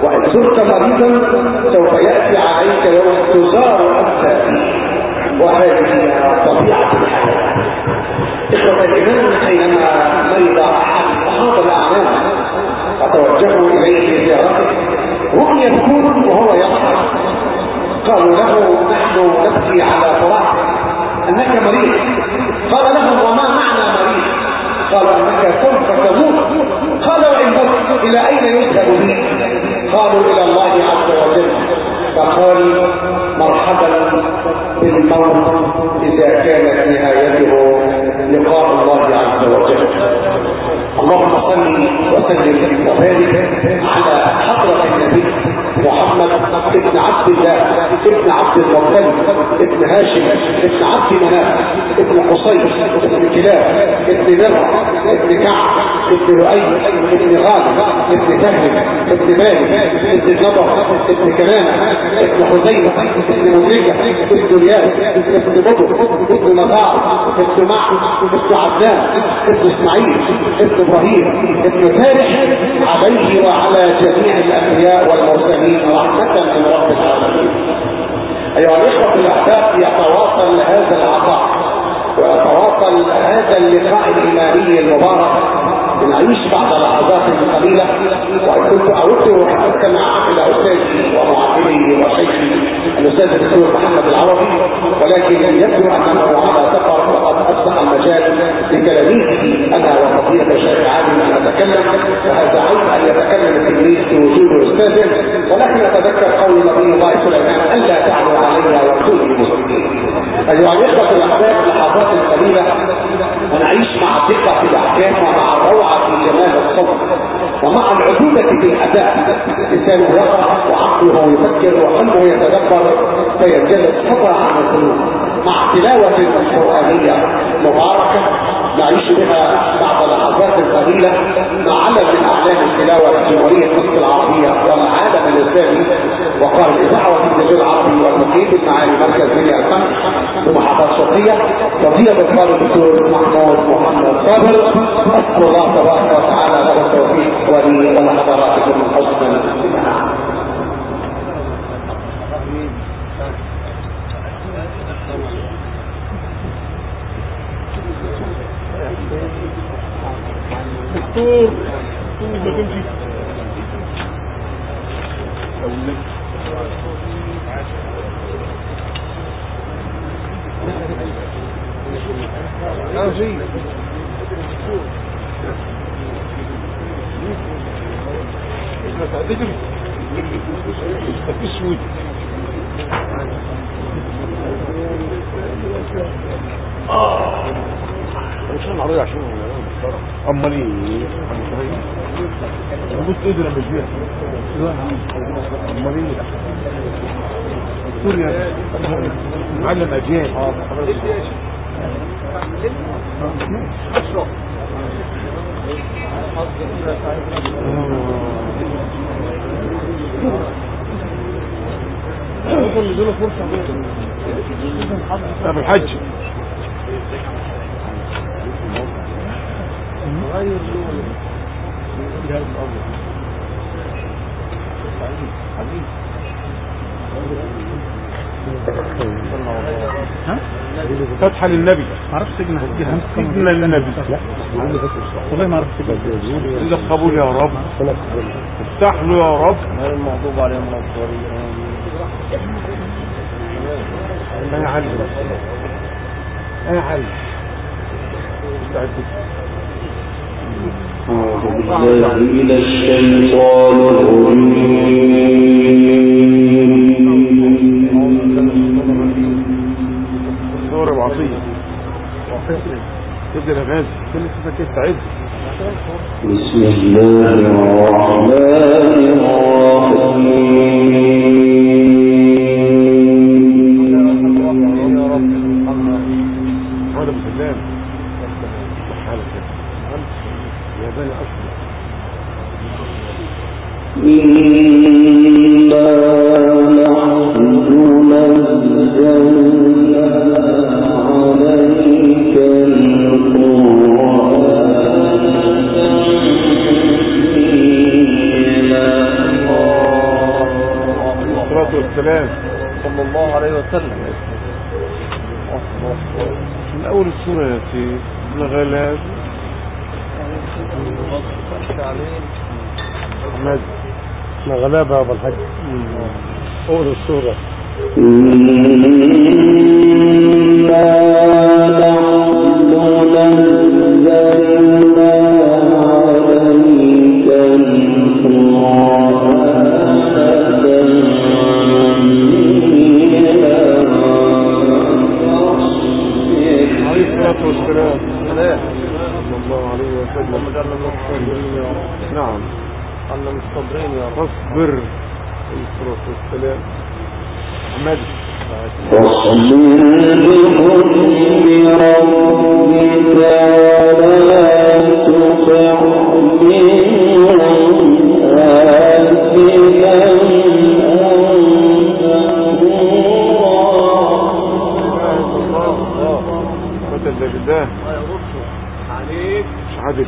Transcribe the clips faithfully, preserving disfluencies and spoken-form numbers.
وإن زرت مريضا سوف يأتي عليك يوم تزار أنت فيه، وهذه طبيعة الحياة. إخوة الإيمان، حينما مرض أحد أصحاب الأعمال فتوجهوا إليه لزيارته وهم يبكون وهو يضحك، قالوا له نحن نبكي على فراقك أنك مريض. قال لهم وما معنى مريض؟ قال أنك سوف تموت. قال وإن مت إلى أين يذهب بي؟ قالوا إلى الله عز وجل. فقال مرحبا بالموت إذا كانت نهايته لقاء الله عز وجل. اللهم صل وسلم وبارك على حضرة النبي محمد ابن عبد الله ابن عبد المطلب ابن هاشم ابن عبد مناف ابن قصي ابن كلاب ابن مرة ابن كعب ابن لؤي ابن غالب ابن سهل ابن مالك ابن النضر ابن كنانة ابن حزيمة ابن مدركة ابن رياض ابن بطر ابن مطاع ابن معن ابن عبدان ابن اسماعيل ابن ابراهيم ابن فارح، عليه وعلى جميع الانبياء والمرسلين رحمة من رب العالمين. ايها الاخوة الاحباب، يتواصل هذا العطاء ويتواصل هذا اللقاء الايماني المبارك. بنعيش بعد لحظات قليلة، وكنت اود ان استمع الى استاذي ومعلمي وشيخي الاستاذ الدكتور محمد العربي، ولكن يبدو انه على سفر وقد افتح المجال لتلاميذه انا وفضيلة الشيخ عالم ان نتكلم، وهذا عيب ان يتكلم التلميذ في وجود استاذه، ولكن اتذكر قول نبي الله سليمان الا تعلوا علي واتوني مسلمين. ايها الاخوة الاحباب، لحظات قليلة ونعيش مع الدقة في الاحكام ومع الروعة في جمال الصوت ومع العدولة في الاداء. لسانه يقرأ وعقله يفكر وقلبه يتدبر فينجلس خطأ عن القلوب مع تلاوة قرآنية مباركة نعيش بها بعد لحظات قليلة مع علم من اعلام التلاوة في جمهورية مصر العربية والعالم الاسلامي وقال الاذاعة والتلفزيون العربي والمقيم بالمعالي مركز دنيا الخمس بمحافظة شرقية، فضيلة القاضي الدكتور محمود محمد صابر. اسال الله تبارك وتعالى له التوفيق ولي ولحضراتكم حسن الاستماع. دكتور اه مش العربية عشان امال ايه بص ايه ده لما بيجيها امال ايه سوريا معلم اجيال اللي دول فرصة طب الحج غير لون جاي الأرض حبيبي ها فتحة للنبي ما عرفت سجن هتجيها سجن للنبي والله ما عرفت سجن إذا قبول يا رب افتح له يا رب ما المغضوب عليهم ولا الضالين ما يعلم ما يعلم استعد أعوذ بالله من الشيطان الرجيم. صور العصية تبدأ الغاز كل صفة تستعد. بسم الله الرحمن الرحيم. هذا بالسلام حالك يا بني أصلي إنا نحن نزلنا عليك القرآن تنزيلا. والسلام صلى الله عليه وسلم. من أول السورة يا سيدي الغلاب أحمد غلابة يا أبو الحاج. أول السورة نعم على مستبرين يا رب. فاصبر الصلاة والسلام أحمد فاصبر لحكم ربك ولا تطع منهم آثما الله عليك مش عادل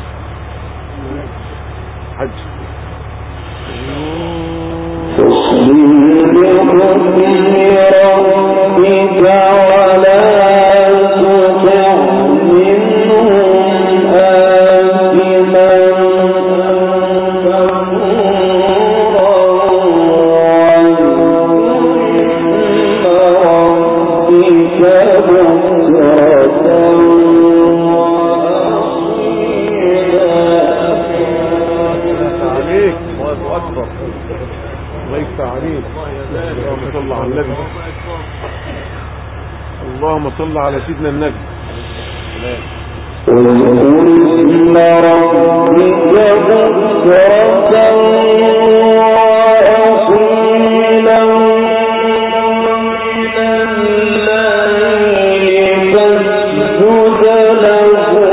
حج فاصبر لحكم ربك ولا تطع منهم آثما اللهم صل على سيدنا النبي. واذكر اسم ربك بكرة وأصيلا من الليل فاسجد له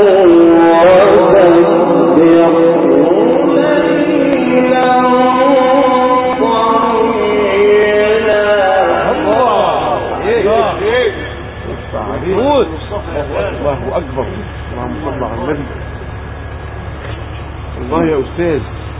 وسبحه ليلا الله أكبر. اللهم صل على النبي. الله يا أستاذ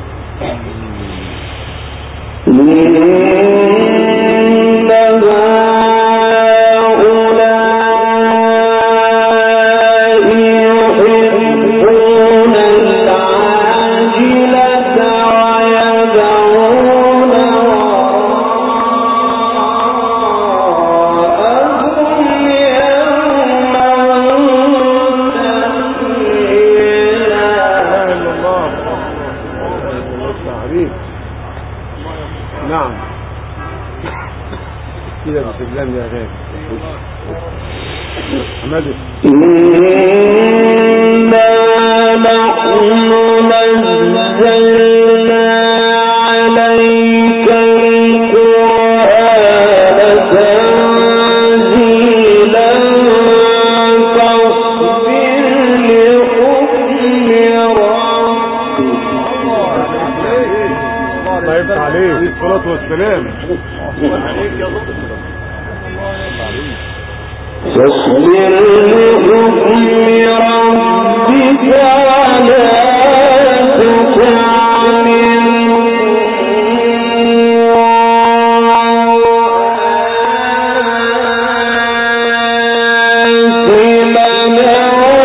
كده بسلام يا غالي حمد. إنا نحن نزلنا عليك القرآن تنزيلا فاصبر لحكم ربك. الله يفتح عليك الصلاة والسلام. فاصبر لحكم ربك ولا تطع منهم آثما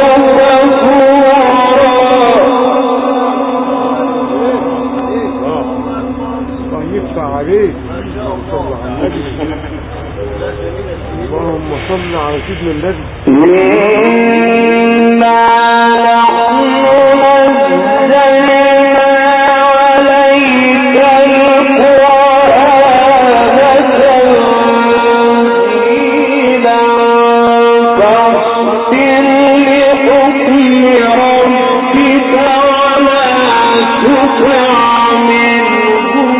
كفورا. الله يفتح عليك. صل على النبي. اللهم صل على سيدنا النبي. إنا نحن نزلنا عليك القرآن تنزيلا فاصبر لحكم ربك ولا تطع منهم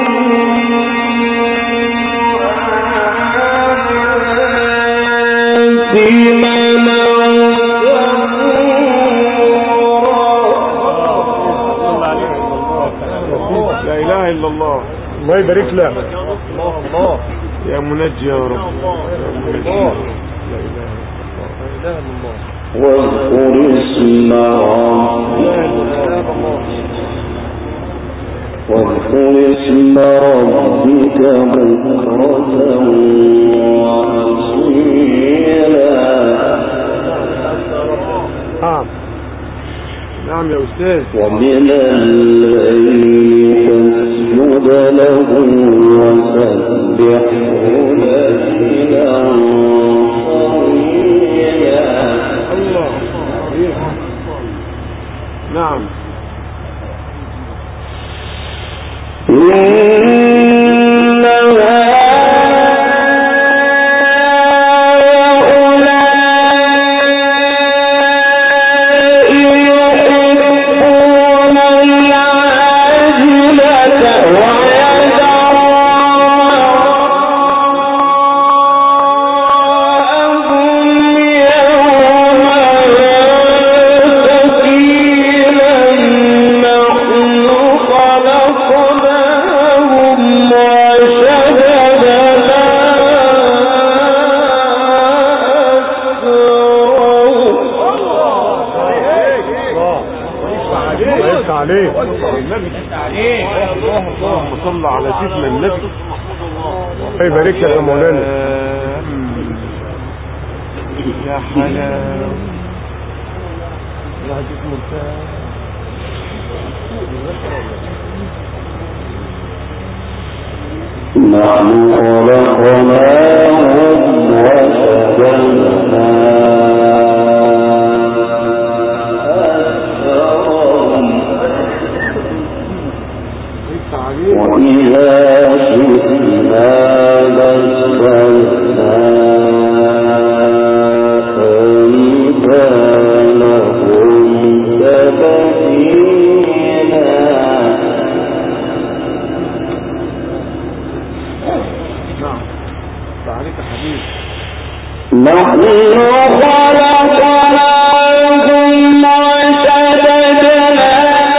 لا إله إلا الله. الله يبارك لك. الله الله يا منجي يا رب. الله لا إله إلا الله. واذكر اسم ربك واذكر اسم ربك بكرة وأصيلا. نعم نعم يا أستاذ. ومن الليل فاسجد له وسبحه ليلا طويلا. الله. نعم. اللهم صل على سيدنا النبي. يبارك لك يا مولانا. يا حلاوة الواحد اسمه مرتاح. نحن خلقناهم وشددنا وإذا شئنا لَسْتَغْنَا أَمْثَالَهُمْ تَبْدِيلًا. نعم تعاليك حبيب. نحن خلقناهم وشددنا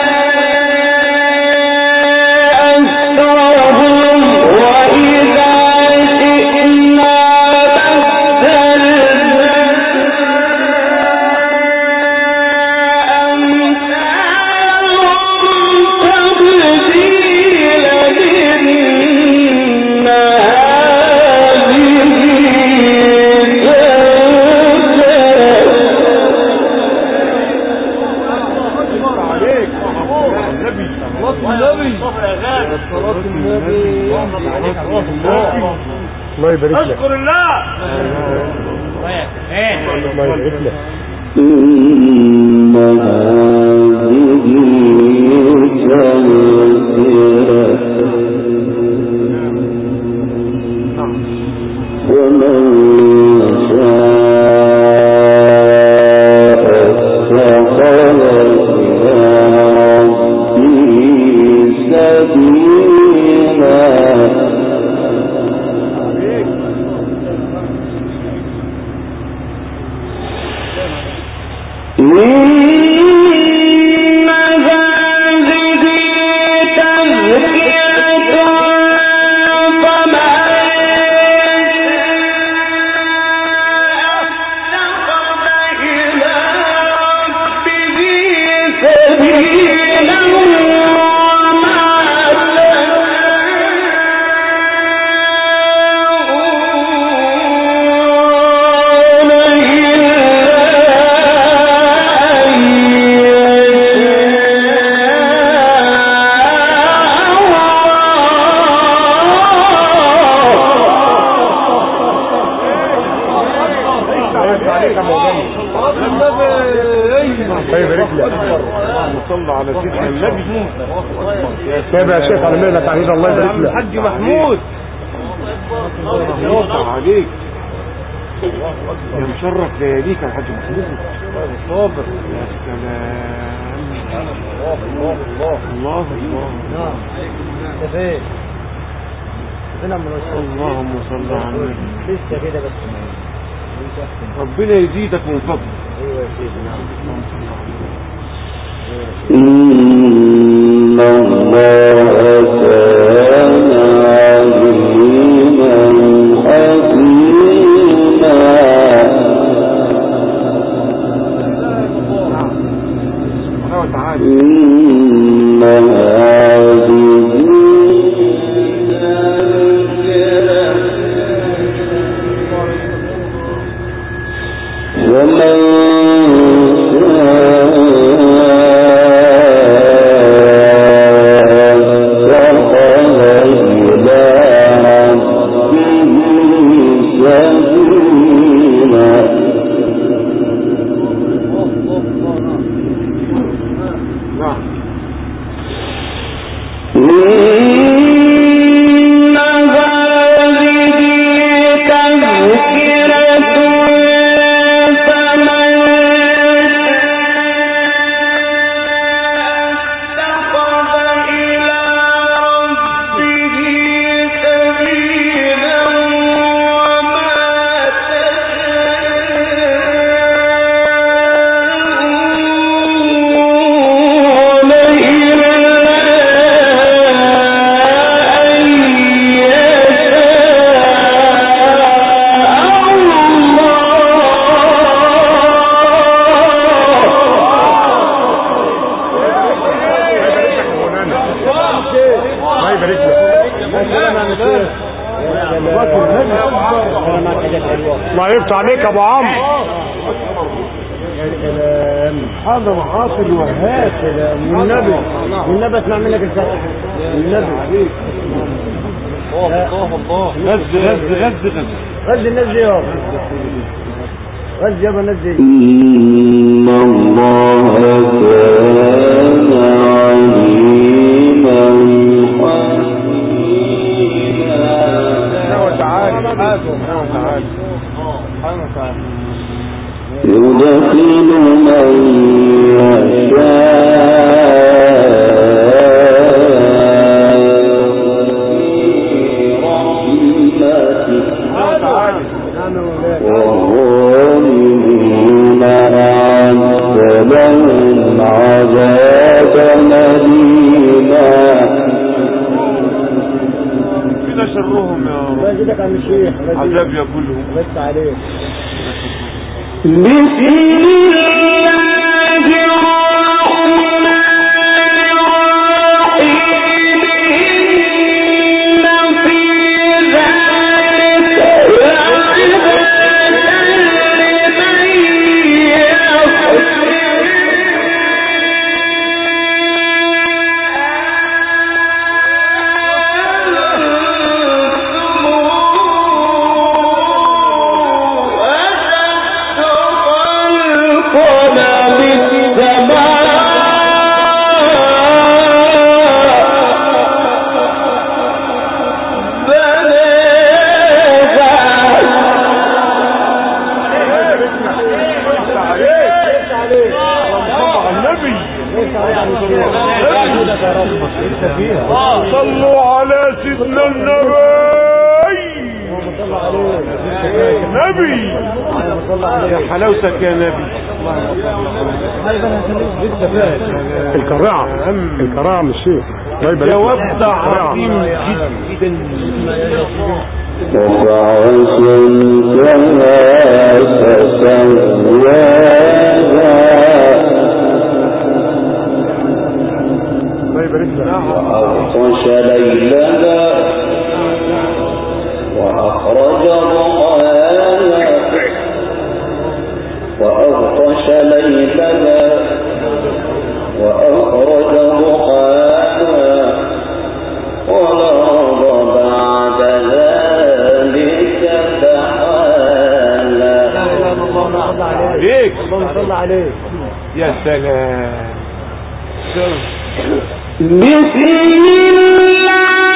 الله يبارك لك. اشكر الله. الله يبارك لك. إن هذه تذكرة ومن شاء اتخذ إلى ربه سبيلا. تابع يا شيخ على مهلك عهيد. الله يبارك لك. الحاج محمود الله عليك يا مشرف لياليك يا الحاج محمود. صابر. يا سلام. الله الله الله الله. اللهم صل على النبي. لسه كده بس ربنا يزيدك من فضله. ايوه يا سيدي. نعم. إن الله كان عليما حكيما. إن هذه الله يفتح عليك يا ابو عمرو. هذا محاصل وهات والنبي والنبي اسمع منك الفتح والنبي الله الله غز غز غز غز غز النزل يابا غز يابا نزل. إن الله كان عليما حكيما. وتعالى سبحانه وتعالى يدخل من يشاء والظالمين أعد لهم عذابا أليما. كده شرهم يا رب. يزيدك عن الشيخ عذاب ياكلهم بس عليه. بسم الله صلوا على سيدنا النبي نبي يا حلاوتك يا نبي. الكراعة الكراعة مش شيء يا وفد عظيم جدا. وأغطش ليلها وأخرج ضحاها وأغطش ليلها وأخرج ضحاها والأرض بعد ذلك دحاها. ليك اللهم صل عليه. يا سلام. بسم الله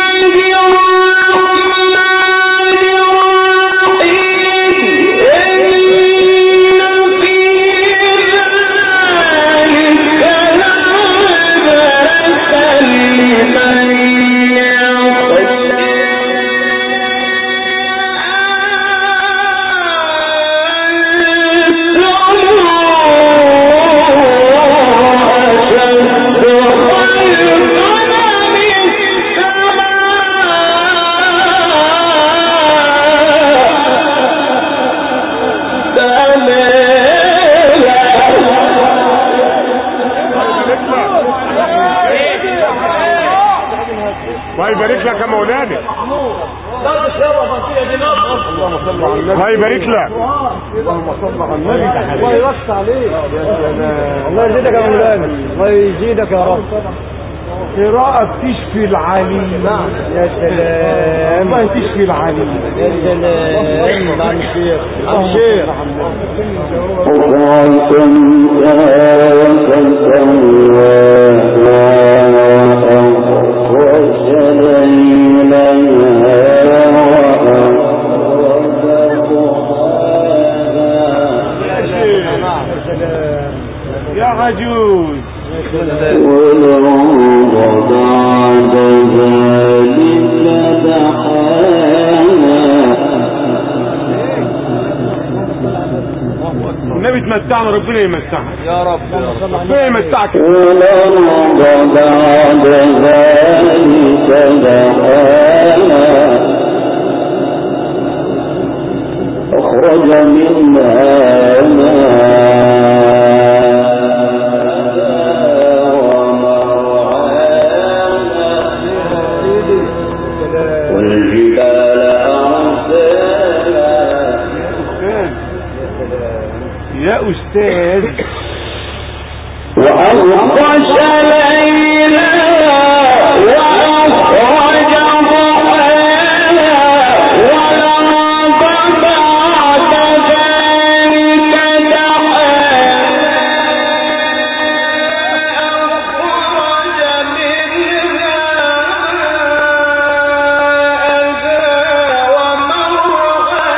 الله يبارك لك يا مولانا. الله يبارك لك. اللهم صل على النبي. الله يوسع عليك. الله يزيدك يا مولانا. الله يزيدك يا رب. قراءة تشفي العليم. يا سلام. والله تشفي العليم. يا سلام. عن الشيخ عن الشيخ يا عجوز. والأرض بعد ذلك دحاها. النبي تمتعنا ربنا يمتعنا يا رب. ربنا يمتعك. والأرض بعد ذلك دحاها أخرج منها أستاذ. وأغطش ليلا وأخرج ضحاها ولما بعد ذلك دحاها أخرج منها ماءها ومرعاها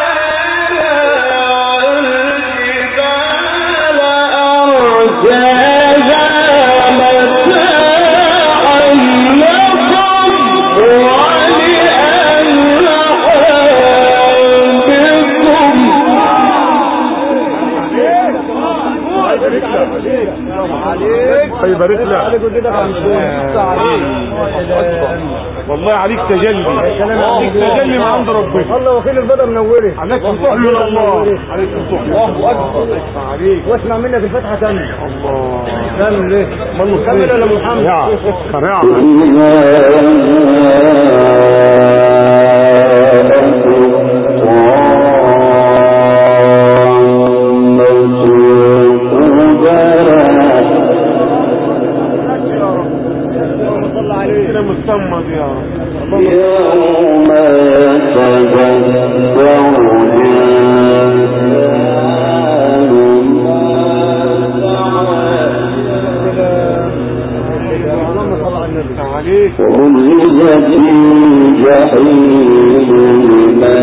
والجبال أرساها يبارك لك والله عليك تجلي عليك تجلي من عند ربنا. الله وكيل البيضة منوري عليك الصحب من الله عليك الصحب. الله اكبر عليك واسمع منك الفتحة تانية. الله تعمل ايه؟ من كمل ولا محمد؟ يا قريعة مصمد يا رب. يوم يتذكر وبرزت الجحيم لمن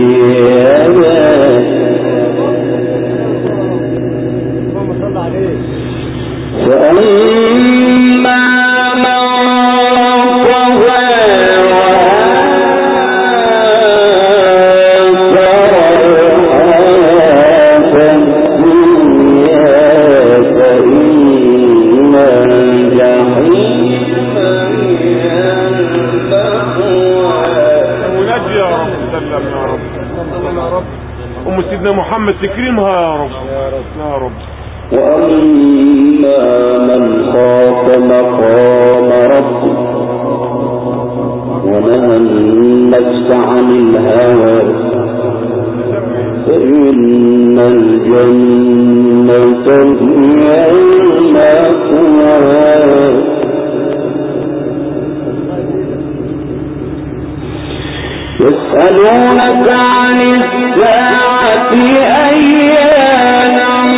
يشاء فأما سيدنا محمد تكريمها يا رب يا رب. وأما من خاف مقام ربه ونهى النفس عن الهوى فإن الجنة هي المأوى. يسألونك عن الساعة أيان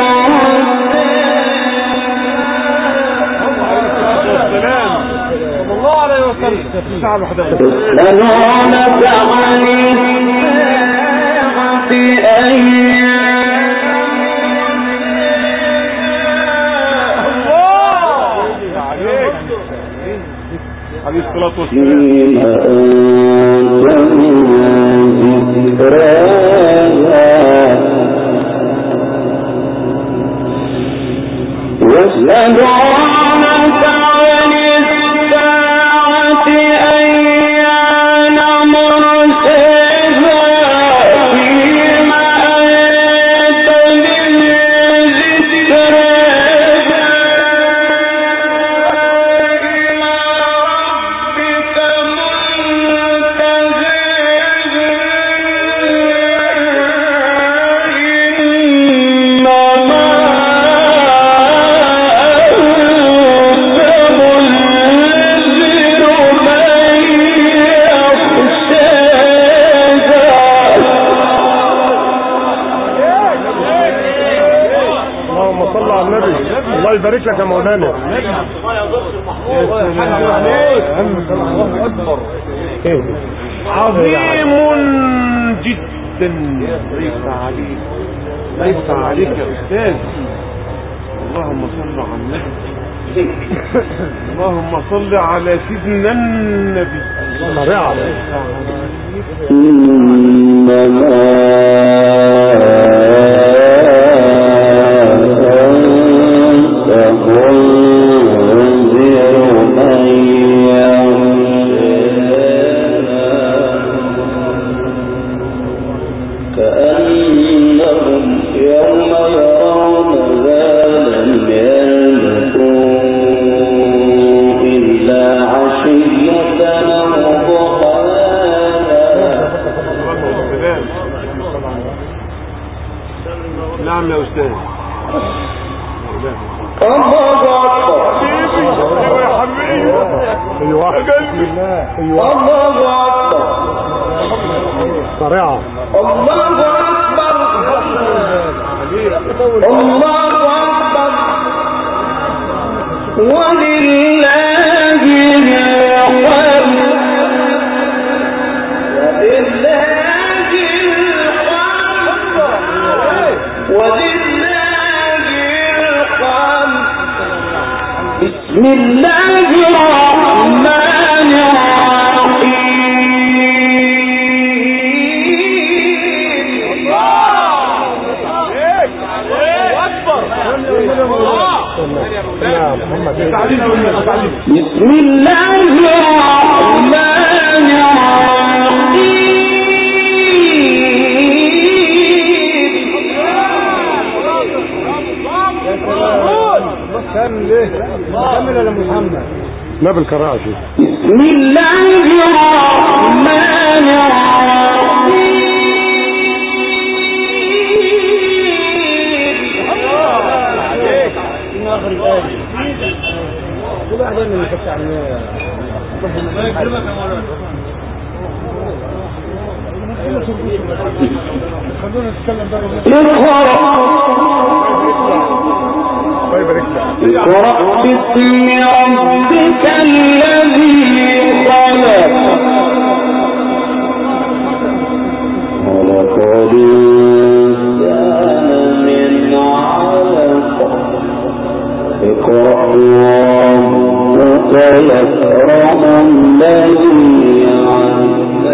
مرساها صلى الله عليه وسلم. يسألونك عن الساعة أيان عليه الصلاة والسلام. يسألونك عن الساعة أيان مرساها فيما أنت من ذكرها إلى ربك منتهاها إنما الله يبارك لك يا مولانا. عظيم جدا. ليس عليك ليس عليك يا أستاذ. اللهم صل على النبي. اللهم صل على سيدنا النبي. إنما كأنهم يوم يرون ذا لم يلبثوا إلا عشية أو ضحاها. نعم يا أستاذ. الله أكبر ايوه يا حبيبي ايوه قلبي ايوه الله أكبر صريعة الله أكبر الله أكبر ولله الحمد ولله الحمد بسم الله الرحمن الرحيم بسم الله الرحمن الرحيم كمل ليه كمل يا محمد ما بالقراءة شيء بسم الله الرحمن الرحيم اخر الايه كل واحد من يفتح عليه خلونا نتكلم بقى طيب اقرأ باسم ربك الذي خلق خلق الإنسان من علق اقرأ ربك الأكرم الذي علم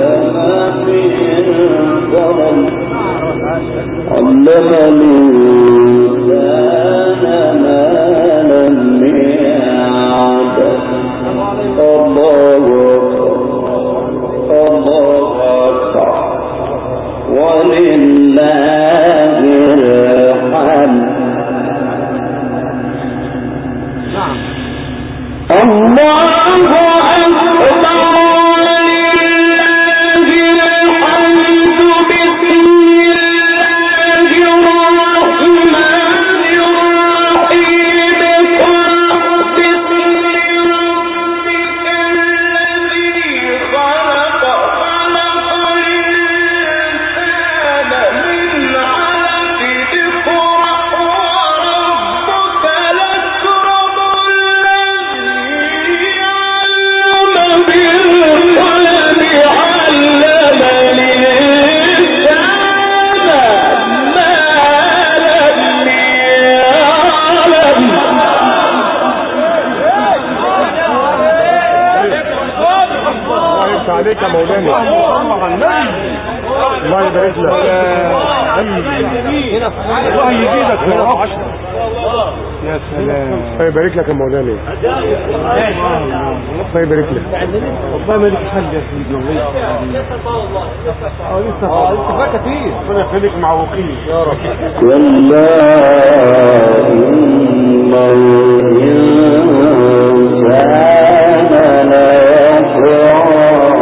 بالقلم علم الإنسان ما لم يعلم الله أكبر الله أكبر ولله الحمد الله عليك يا مولانا الله يبارك لك الله يزيدك يا عشرة يا سلام الله يبارك لك يا مولانا الله يبارك لك والله ما لك حل يا سيدي والله اه لسه اه لسه فيها كتير ربنا يخليك معوقين يا رب كلا إن الإنسان ليطغى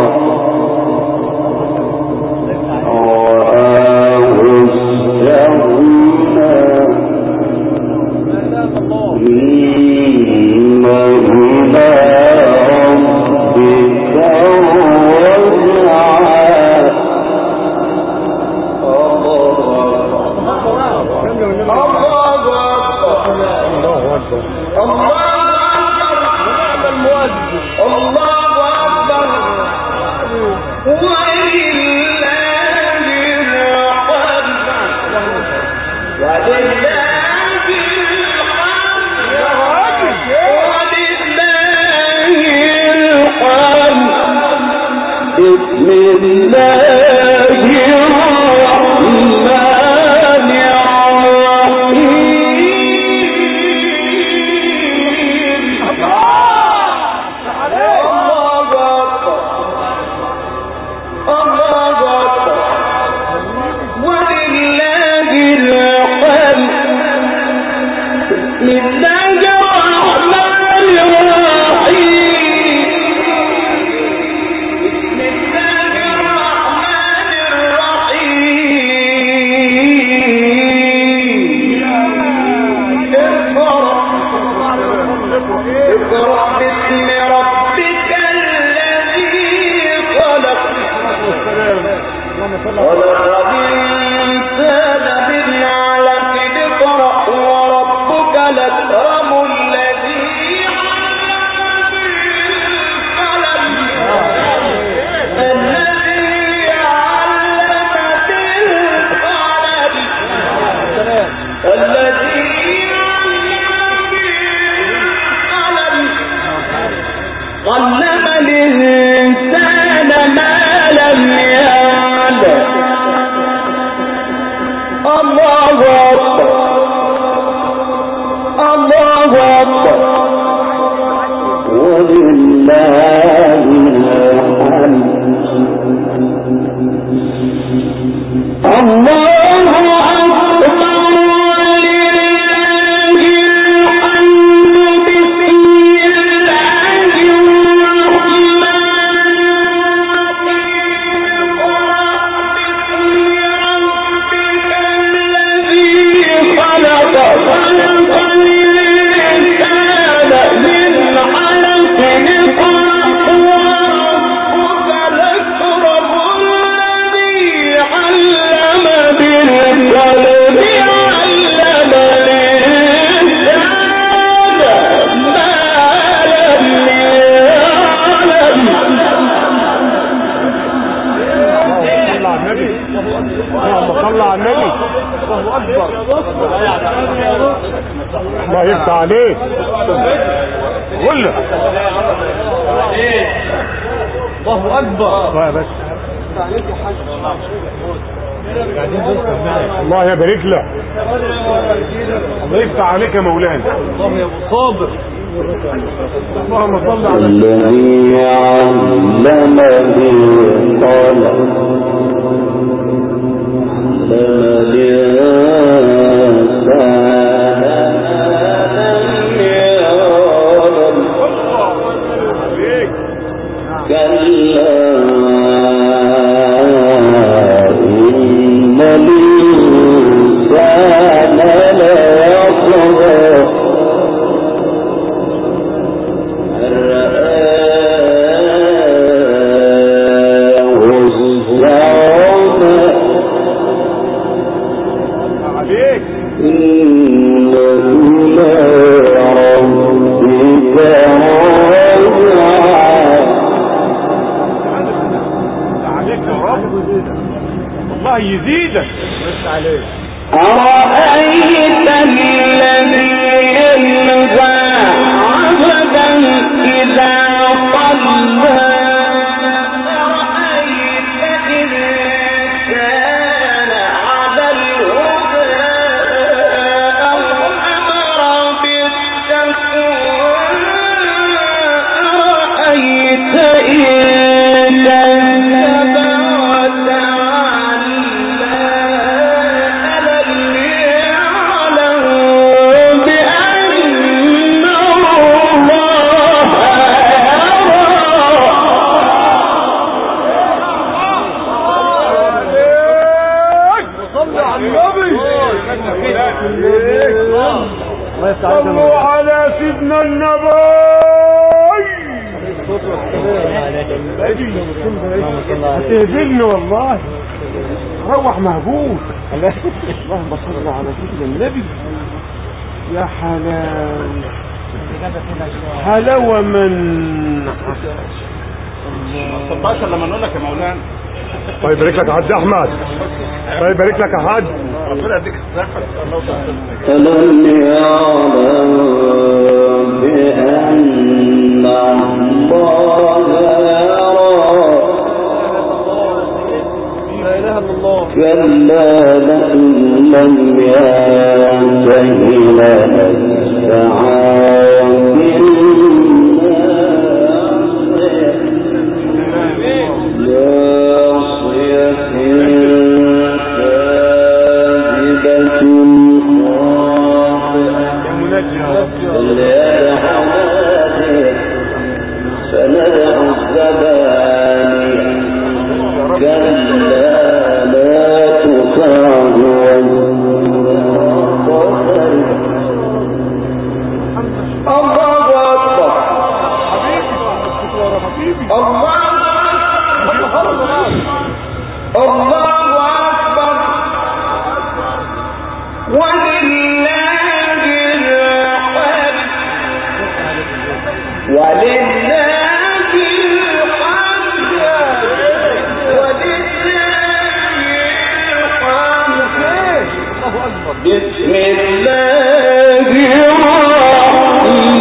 بسم الله الرحمن الرحيم الله أكبر الله أكبر ولله الحمد بسم الله الرحمن الرحيم بسم الله الرحمن الله يفتح عليك. قول له الله اكبر. الله بس الله يبارك لك. الله يفتح عليك يا مولانا. الله يا ابو صابر. اللهم صل على الذي علم بالقلم الله يزيدك. أرأيت الذي ينهى عبدا إذا صلى أرأيت إن كان على الهدى أو أمر بالتقوى أرأيت إن صلوا على سيدنا النبي. هتهزلني والله. روح مهبوط. اللهم صل على سيدنا النبي. يا حلاوة حلاوة من سبعتاشر لما نقول لك يا مولانا. الله يبارك لك يا حاج احمد. الله يبارك لك يا حاج. ربنا يديك الصحة. ألم يعلم بأن الله يرى لا اله الا الله. كلا لئن لم ينته لنسفعا فندع الزبانية كلا لا تطعه الله أكبر. الله الله بسم الله الرحمن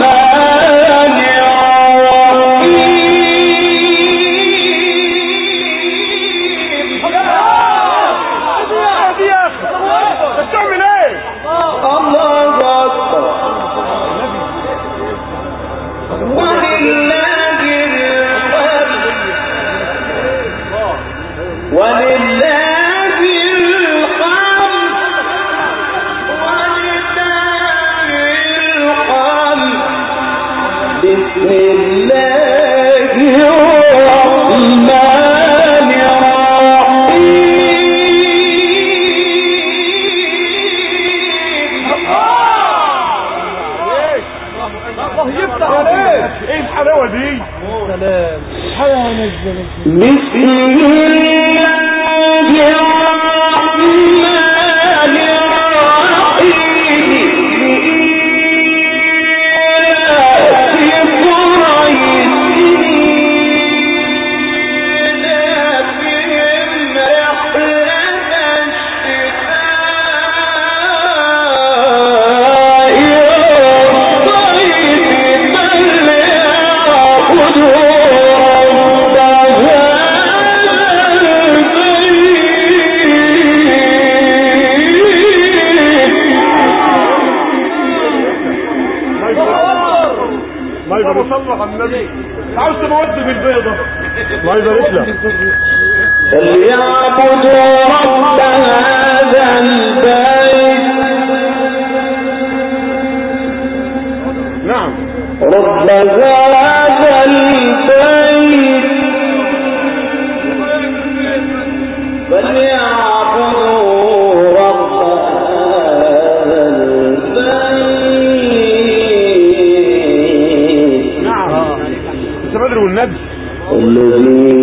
فليعبدوا رب هذا البيت. نعم رب هذا البيت فليعبدوا رب هذا البيت. نعم انت بدر والنبي الذي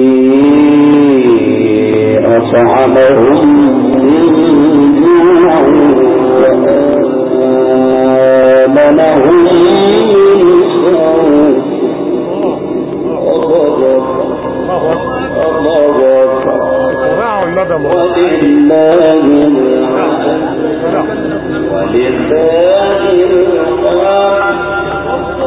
أطعمهم من جوع وآمنهم من خوف. الله أكبر. ولله الحمد ولله الحمد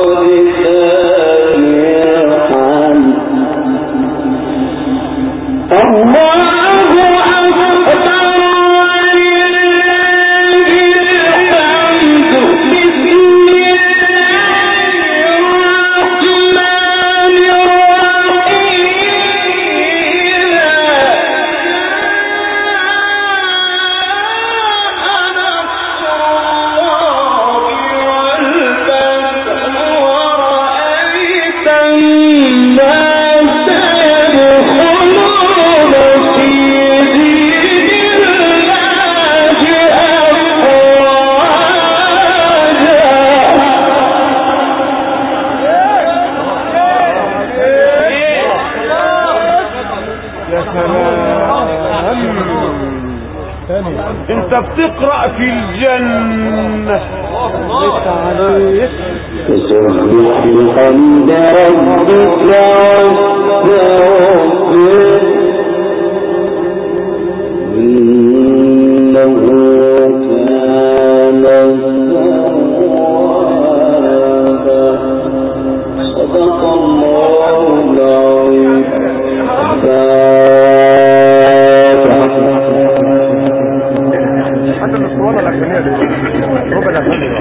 انت بتقرأ في الجنة. فسبح بحمد ربك واستغفره إنه كان توابا. صدق الله العظيم. حتى الاسطوانة الأخرانية دي ربع الأخرانية.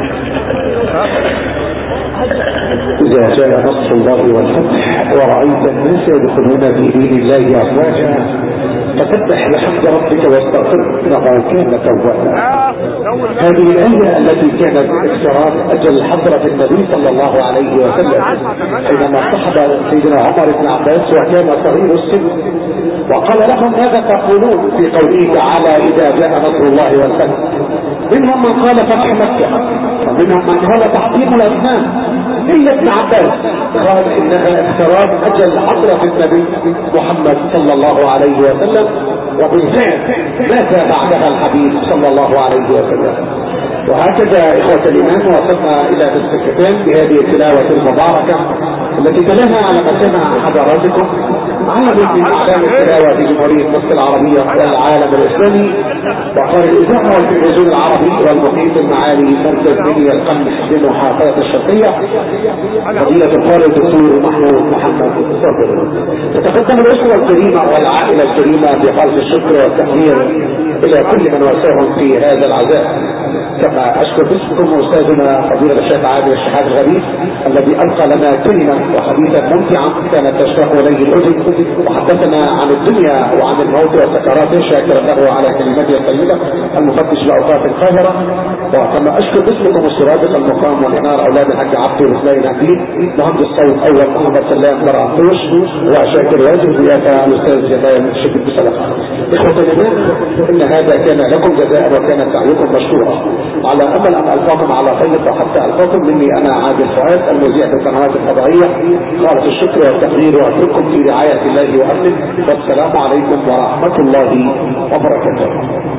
إذا جاء نصر الله والفتح ورأيت الناس يدخلون في دين الله أفواجا فسبح بحمد ربك واستغفره إنه كان توابا. هذه الآية التي كانت اكتراث أجل حضرة النبي صلى الله عليه وسلم حينما صحب سيدنا عمر بن عباس وكان صغير السن وقال لهم ماذا تقولون في قوله تعالى إذا جاء نصر الله والفتح. منهم من قال فتح مكة ومنهم من قال تحطيم الأصنام إلا ابن عباس قال إنها اكتراث أجل حضرة النبي محمد صلى الله عليه وسلم وبالفعل مات بعدها الحبيب صلى الله عليه وسلم. وهكذا إخوة الإيمان وصلنا إلى نصف الختام بهذه التلاوة المباركة التي تلاها على مسامع حضراتكم عالم من اعلام التلاوه في جمهوريه مصر العربيه والعالم الاسلامي، وقال الاذاعه والتلفزيون العربي والمقيم المعالي مركز بني القمح بمحافظه الشرقيه، فضيله القارئ الدكتور محمود محمد صابر. تتقدم الاسره الكريمه والعائله الكريمه بخالص الشكر والتقدير الى كل من وساهم في هذا العزاء، كما اشكر باسمكم استاذنا فضيله الشيخ عادل الشحات الغريب الذي القى لنا كلمه وحديثا ممتعا كانت تشتاق اليه الاذن، وحدثنا عن الدنيا وعن الموت وسكراته، شاكرا له على كلمته الطيبه المفتش لاوقاف القاهره. وكما اشكر باسمكم السرادق المقام والاناره اولاد الحاج عبد الحسين الدين، مهندس الصوت اول محمد سلام برعنتوش، وشاكر واجب ضيافه الاستاذ جمال شكر بسلامه. اخوه الايمان، ان هذا كان لكم جزاء وكان سعيكم مشكورا، على امل ان القاكم على خير، وحتى القاكم مني انا عادل فؤاد المذيع في القنوات الفضائيه، خالص الشكر والتقدير، واترككم في رعايه الله وامنه، والسلام عليكم ورحمه الله وبركاته.